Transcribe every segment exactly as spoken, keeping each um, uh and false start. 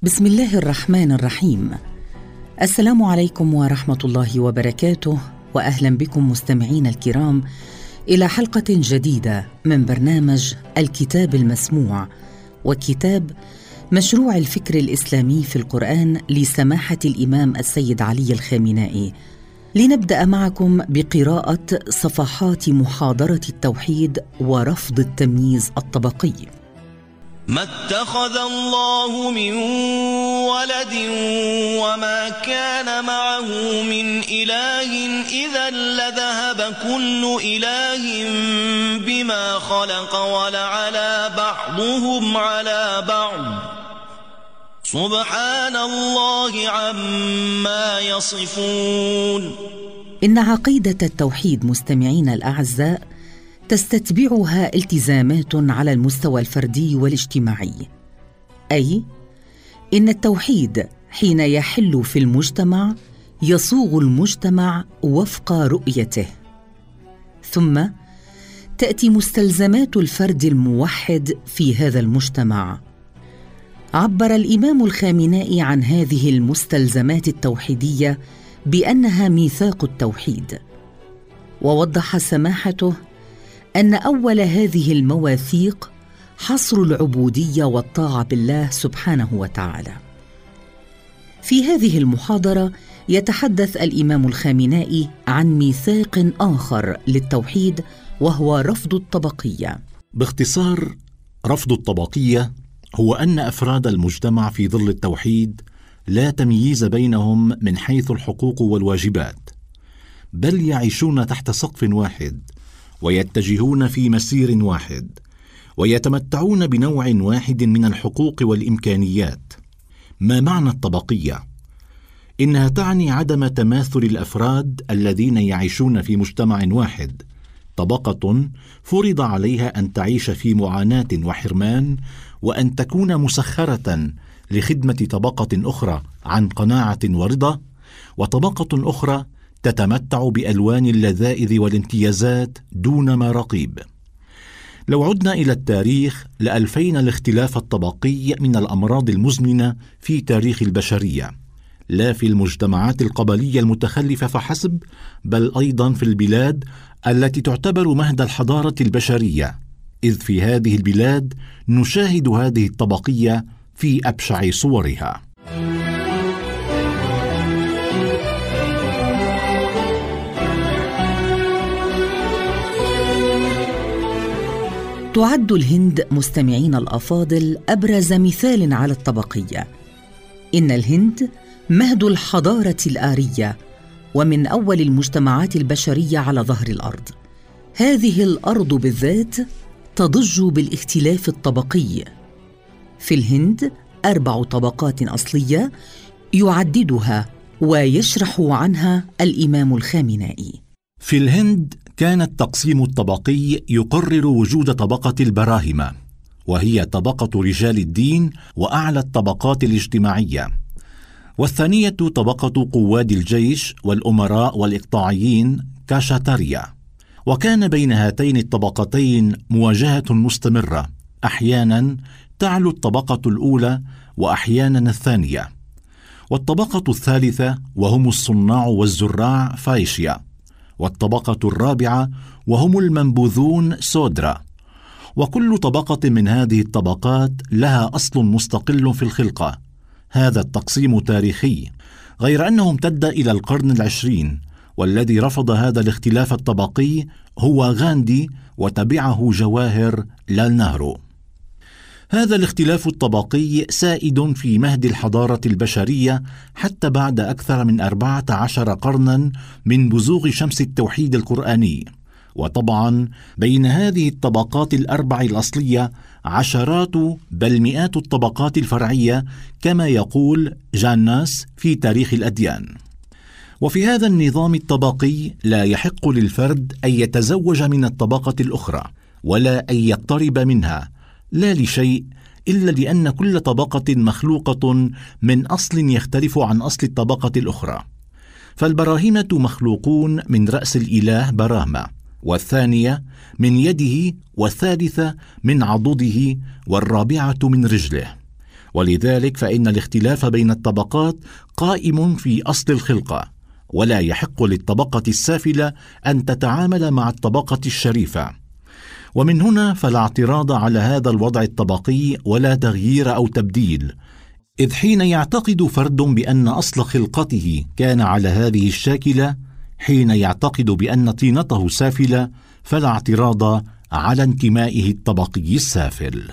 بسم الله الرحمن الرحيم. السلام عليكم ورحمة الله وبركاته، وأهلا بكم مستمعين الكرام إلى حلقة جديدة من برنامج الكتاب المسموع، وكتاب مشروع الفكر الإسلامي في القرآن لسماحة الإمام السيد علي الخامنائي. لنبدأ معكم بقراءة صفحات محاضرة التوحيد ورفض التمييز الطبقي. ما اتخذ الله من ولد وما كان معه من إله إذا لذهب كل إله بما خلق ولعلى بعضهم على بعض سبحان الله عما يصفون. إن عقيدة التوحيد مستمعين الأعزاء تستتبعها التزامات على المستوى الفردي والاجتماعي، أي إن التوحيد حين يحل في المجتمع يصوغ المجتمع وفق رؤيته، ثم تأتي مستلزمات الفرد الموحد في هذا المجتمع. عبر الإمام الخامنائي عن هذه المستلزمات التوحيدية بأنها ميثاق التوحيد، ووضح سماحته أن أول هذه المواثيق حصر العبودية والطاعة بالله سبحانه وتعالى. في هذه المحاضرة يتحدث الإمام الخامنائي عن ميثاق آخر للتوحيد، وهو رفض الطبقية. باختصار، رفض الطبقية هو أن أفراد المجتمع في ظل التوحيد لا تمييز بينهم من حيث الحقوق والواجبات، بل يعيشون تحت سقف واحد ويتجهون في مسير واحد ويتمتعون بنوع واحد من الحقوق والإمكانيات. ما معنى الطبقية؟ إنها تعني عدم تماثل الأفراد الذين يعيشون في مجتمع واحد، طبقة فرض عليها أن تعيش في معاناة وحرمان وأن تكون مسخرة لخدمة طبقة أخرى عن قناعة ورضا، وطبقة أخرى تتمتع بألوان اللذائذ والامتيازات دون ما رقيب. لو عدنا إلى التاريخ لألفينا الاختلاف الطبقي من الأمراض المزمنة في تاريخ البشرية، لا في المجتمعات القبلية المتخلفة فحسب، بل أيضا في البلاد التي تعتبر مهد الحضارة البشرية، إذ في هذه البلاد نشاهد هذه الطبقية في أبشع صورها. تعد الهند مستمعين الأفاضل أبرز مثال على الطبقية. إن الهند مهد الحضارة الآرية، ومن أول المجتمعات البشرية على ظهر الأرض. هذه الأرض بالذات تضج بالاختلاف الطبقي. في الهند أربع طبقات أصلية يعددها ويشرح عنها الإمام الخامنائي. في الهند كان التقسيم الطبقي يقرر وجود طبقة البراهمة، وهي طبقة رجال الدين وأعلى الطبقات الاجتماعية، والثانية طبقة قواد الجيش والأمراء والإقطاعيين كاشاتاريا. وكان بين هاتين الطبقتين مواجهة مستمرة، أحيانا تعلو الطبقة الأولى وأحيانا الثانية. والطبقة الثالثة وهم الصناع والزراع فايشيا، والطبقة الرابعة وهم المنبوذون سودرا. وكل طبقة من هذه الطبقات لها أصل مستقل في الخلقة. هذا التقسيم تاريخي، غير أنه امتد إلى القرن العشرين، والذي رفض هذا الاختلاف الطبقي هو غاندي، وتبعه جواهر لال نهرو. هذا الاختلاف الطبقي سائد في مهد الحضارة البشرية حتى بعد أكثر من أربعة عشر قرنا من بزوغ شمس التوحيد القرآني. وطبعا بين هذه الطبقات الأربع الأصلية عشرات بل مئات الطبقات الفرعية، كما يقول جاناس في تاريخ الأديان. وفي هذا النظام الطبقي لا يحق للفرد أن يتزوج من الطبقة الأخرى ولا أن يقترب منها، لا لشيء إلا لأن كل طبقة مخلوقة من أصل يختلف عن أصل الطبقة الأخرى. فالبراهمة مخلوقون من رأس الإله براهمة، والثانية من يده، والثالثة من عضده، والرابعة من رجله. ولذلك فإن الاختلاف بين الطبقات قائم في أصل الخلقة، ولا يحق للطبقة السافلة أن تتعامل مع الطبقة الشريفة. ومن هنا فلا اعتراض على هذا الوضع الطبقي ولا تغيير أو تبديل، إذ حين يعتقد فرد بأن أصل خلقته كان على هذه الشاكلة، حين يعتقد بأن طينته سافلة، فلا اعتراض على انتمائه الطبقي السافل.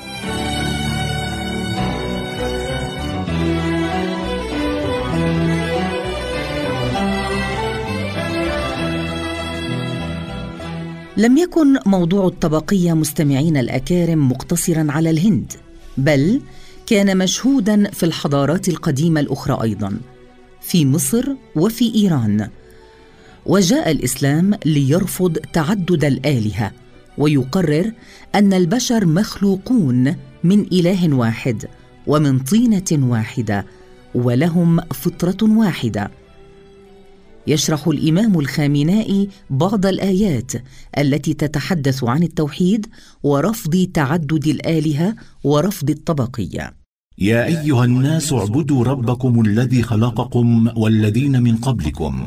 لم يكن موضوع الطبقية مستمعين الأكارم مقتصرا على الهند، بل كان مشهودا في الحضارات القديمة الأخرى أيضا، في مصر وفي إيران. وجاء الإسلام ليرفض تعدد الآلهة، ويقرر أن البشر مخلوقون من إله واحد ومن طينة واحدة، ولهم فطرة واحدة. يشرح الإمام الخامنائي بعض الآيات التي تتحدث عن التوحيد ورفض تعدد الآلهة ورفض الطبقية. يا أيها الناس اعبدوا ربكم الذي خلقكم والذين من قبلكم.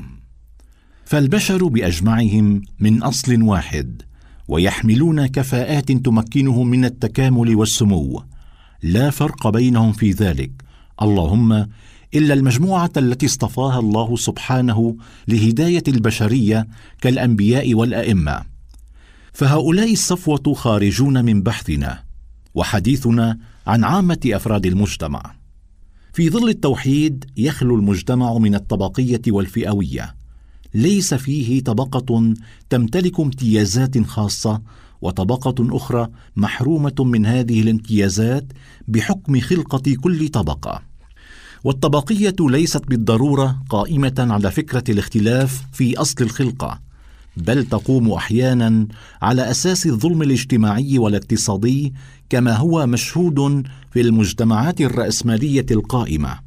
فالبشر بأجمعهم من أصل واحد، ويحملون كفاءات تمكنهم من التكامل والسمو، لا فرق بينهم في ذلك، اللهم إلا المجموعة التي اصطفاها الله سبحانه لهداية البشرية كالأنبياء والأئمة. فهؤلاء الصفوة خارجون من بحثنا وحديثنا عن عامة أفراد المجتمع. في ظل التوحيد يخلو المجتمع من الطبقية والفئوية، ليس فيه طبقة تمتلك امتيازات خاصة وطبقة أخرى محرومة من هذه الامتيازات بحكم خلقة كل طبقة. والطبقية ليست بالضرورة قائمة على فكرة الاختلاف في أصل الخلقة، بل تقوم أحيانا على أساس الظلم الاجتماعي والاقتصادي، كما هو مشهود في المجتمعات الرأسمالية القائمة.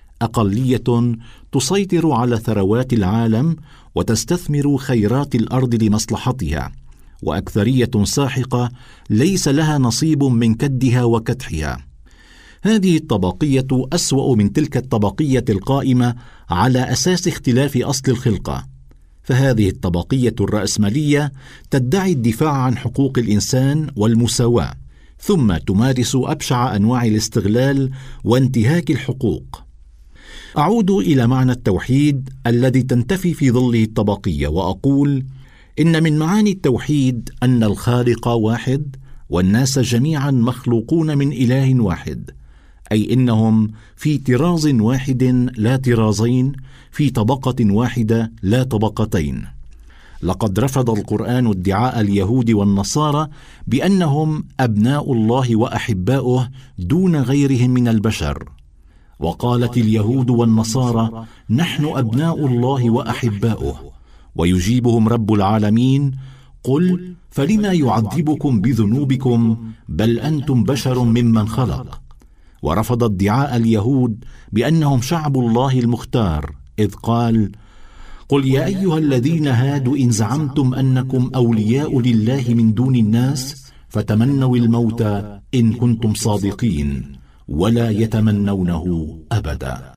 أقلية تسيطر على ثروات العالم وتستثمر خيرات الأرض لمصلحتها، وأكثرية ساحقة ليس لها نصيب من كدها وكدحها. هذه الطبقية أسوأ من تلك الطبقية القائمة على أساس اختلاف أصل الخلقة. فهذه الطبقية الرأسمالية تدعي الدفاع عن حقوق الإنسان والمساواة، ثم تمارس أبشع أنواع الاستغلال وانتهاك الحقوق. أعود إلى معنى التوحيد الذي تنتفي في ظله الطبقية، وأقول إن من معاني التوحيد أن الخالق واحد والناس جميعا مخلوقون من إله واحد، أي إنهم في طراز واحد لا طرازين، في طبقة واحدة لا طبقتين. لقد رفض القرآن ادعاء اليهود والنصارى بأنهم أبناء الله وأحباؤه دون غيرهم من البشر. وقالت اليهود والنصارى نحن أبناء الله وأحباؤه، ويجيبهم رب العالمين قل فلما يعذبكم بذنوبكم بل أنتم بشر ممن خلق. ورفض ادعاء اليهود بأنهم شعب الله المختار، إذ قال قل يا أيها الذين هادوا إن زعمتم أنكم أولياء لله من دون الناس فتمنوا الموت إن كنتم صادقين ولا يتمنونه أبدا.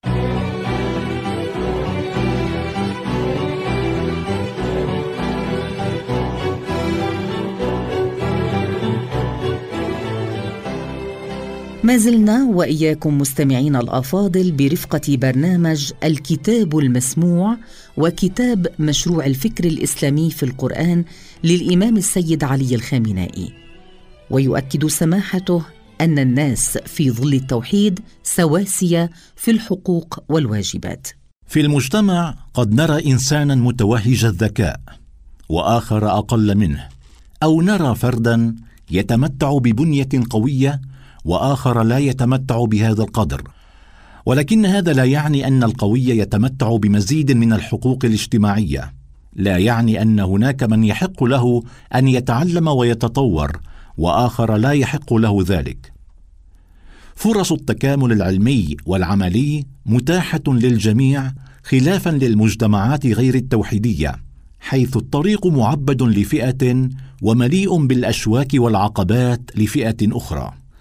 ما زلنا وإياكم مستمعين الأفاضل برفقة برنامج الكتاب المسموع وكتاب مشروع الفكر الإسلامي في القرآن للإمام السيد علي الخامنائي. ويؤكد سماحته أن الناس في ظل التوحيد سواسية في الحقوق والواجبات. في المجتمع قد نرى إنسانا متوهج الذكاء وآخر أقل منه، أو نرى فردا يتمتع ببنية قوية وآخر لا يتمتع بهذا القدر. ولكن هذا لا يعني أن القوي يتمتع بمزيد من الحقوق الاجتماعية، لا يعني أن هناك من يحق له أن يتعلم ويتطور وآخر لا يحق له ذلك. فرص التكامل العلمي والعملي متاحة للجميع، خلافا للمجتمعات غير التوحيدية، حيث الطريق معبد لفئة ومليء بالأشواك والعقبات لفئة أخرى.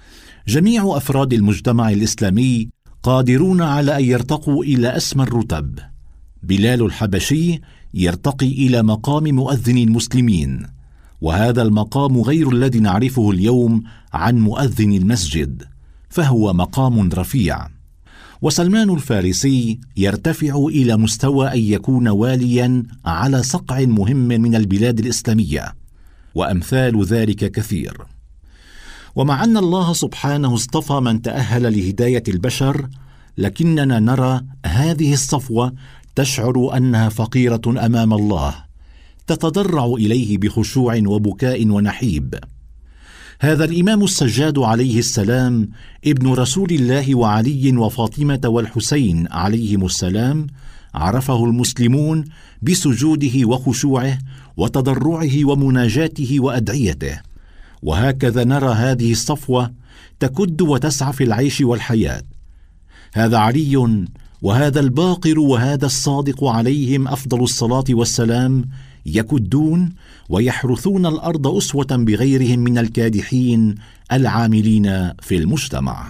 جميع أفراد المجتمع الإسلامي قادرون على أن يرتقوا إلى أسمى الرتب. بلال الحبشي يرتقي إلى مقام مؤذن المسلمين، وهذا المقام غير الذي نعرفه اليوم عن مؤذن المسجد، فهو مقام رفيع. وسلمان الفارسي يرتفع إلى مستوى أن يكون واليا على صقع مهم من البلاد الإسلامية، وأمثال ذلك كثير. ومع أن الله سبحانه اصطفى من تأهل لهداية البشر، لكننا نرى هذه الصفوة تشعر أنها فقيرة أمام الله، تتضرع إليه بخشوع وبكاء ونحيب. هذا الإمام السجاد عليه السلام ابن رسول الله وعلي وفاطمة والحسين عليهم السلام، عرفه المسلمون بسجوده وخشوعه وتضرعه ومناجاته وأدعيته. وهكذا نرى هذه الصفوة تكد وتسعى في العيش والحياة. هذا علي وهذا الباقر وهذا الصادق عليهم أفضل الصلاة والسلام يكدون ويحرثون الأرض أسوة بغيرهم من الكادحين العاملين في المجتمع.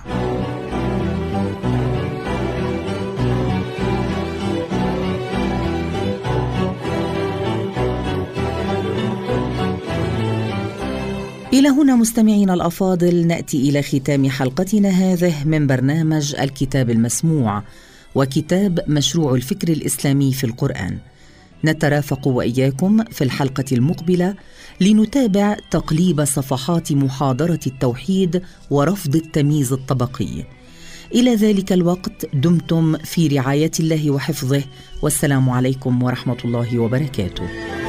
إلى هنا مستمعينا الأفاضل نأتي إلى ختام حلقتنا هذه من برنامج الكتاب المسموع وكتاب مشروع الفكر الإسلامي في القرآن. نترافق وإياكم في الحلقة المقبلة لنتابع تقليب صفحات محاضرة التوحيد ورفض التمييز الطبقي. إلى ذلك الوقت دمتم في رعاية الله وحفظه، والسلام عليكم ورحمة الله وبركاته.